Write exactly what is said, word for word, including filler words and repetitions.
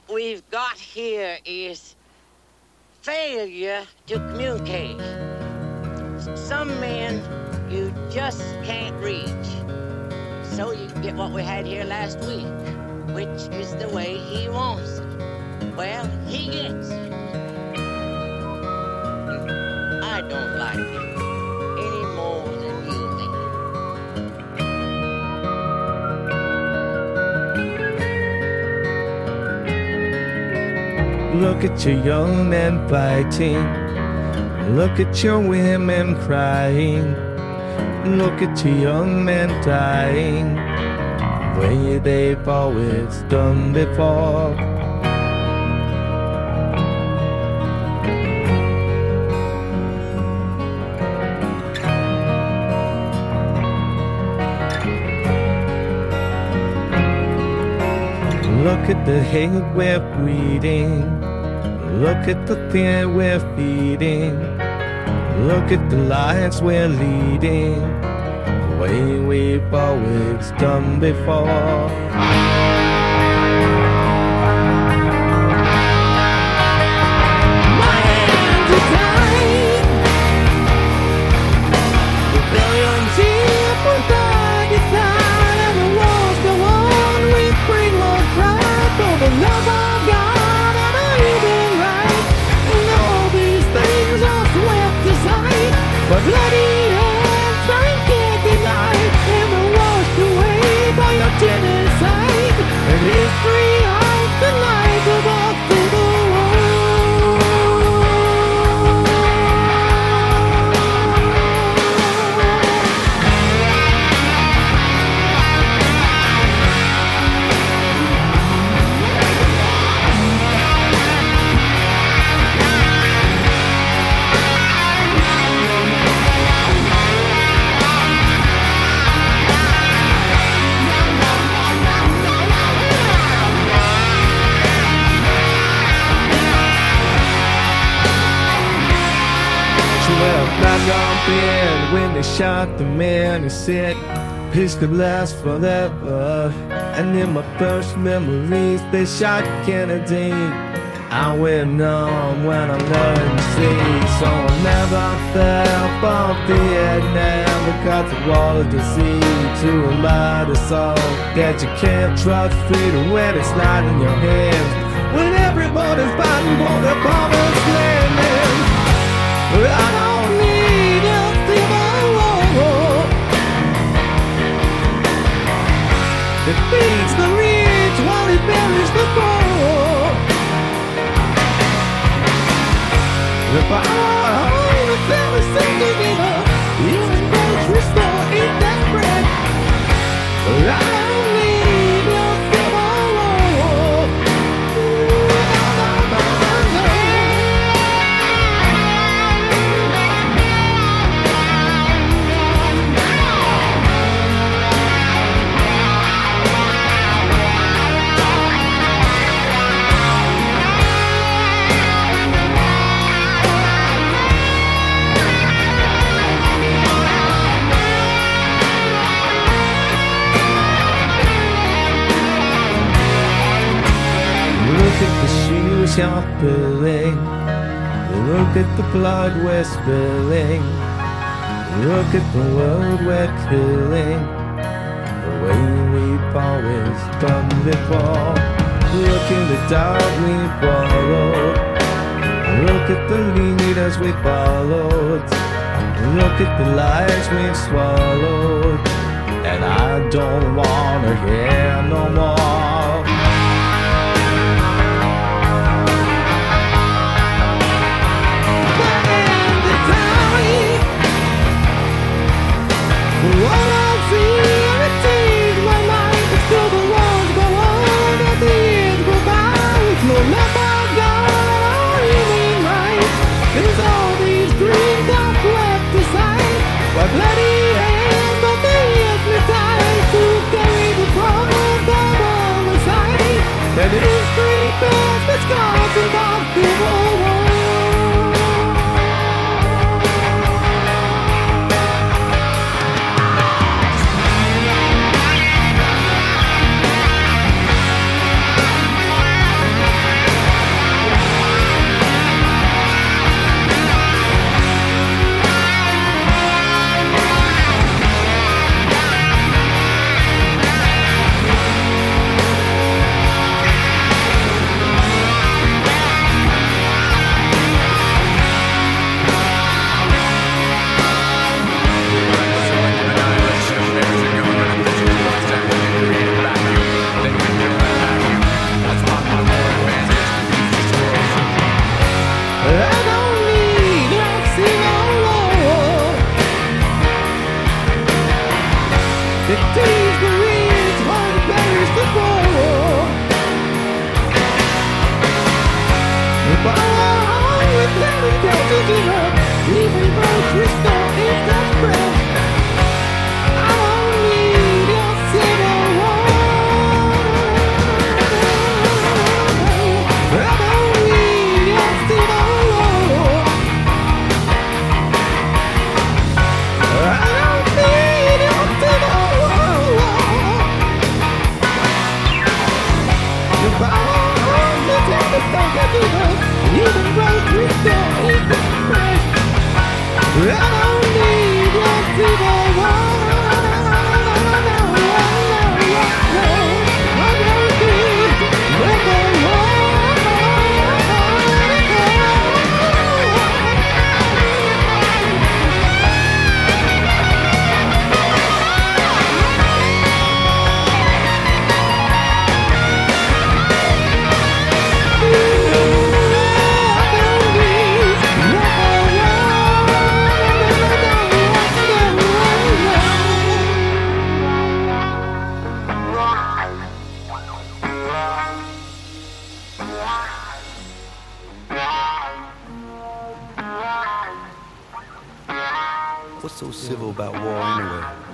we've got here is failure to communicate. Some men you just can't reach. So you get what we had here last week, which is the way he wants it. Well, he gets it. I don't like it any more than you do. Look at your young men fighting. Look at your women crying. Look at your young men dying, the way they've always done before. Look at the hate we're breeding. Look at the fear we're feeding. Look at the lives we're leading, the way we've always done before. My hands are tied. The billions here for God decide, and the walls go on. We bring more pride for the love of God and our human rights. And all these things are swept aside, but bloody hands I can't deny, and the washed away by your genocide. And history hides the lies of all through the when they shot the man who said peace could last forever. And in my first memories they shot Kennedy. I went numb when I learned to see. So I never fell from Vietnam, because the wall of deceit to remind us all that you can't trust freedom when it's not in your hands, when everybody's fighting for the promised land. I don't need a civil war that feeds the rich while it buries the poor. If I own a family sing together, you and grocery store eat that bread. I don't need a civil war. Look at the shoes you're filling. Look at the blood we're spilling. Look at the world we're killing, the way we've always done before. Look in the dark we followed. Look at the leaders we followed. Look at the lies we've swallowed. And I don't wanna hear no more. What I see and it changes my mind, but still the walls go on and the years go by with no love of God or human rights. There's all these dreams I've left aside, by bloody hands but they hypnotized to carry the cross of It teases the reeds while it buries the ball. But all with living cages in her, even though Tristan is that friend. I don't need your civil war. I don't need your civil war. I don't need your civil war. If I want to take the song and do her, even though Tristan is that friend. I don't need your civil war. What's so civil about war anyway?